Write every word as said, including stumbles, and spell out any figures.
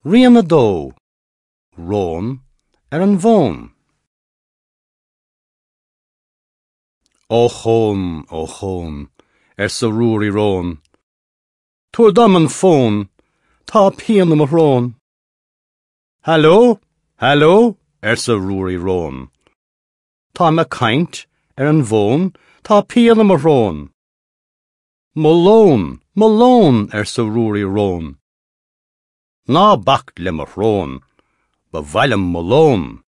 Rian dó, Rón ar an bhón. Ó chón, ó chón, ar sa rúri rón. Tuair dom an phone, tá peann am a rón. Halló, halló, ar sa rúri rón. Tá me caint ar an bhón, tá peann am a rón. Malone, Malone, ar sa rúri rón. Ná bacht le mar rón, ba bhailm Malone.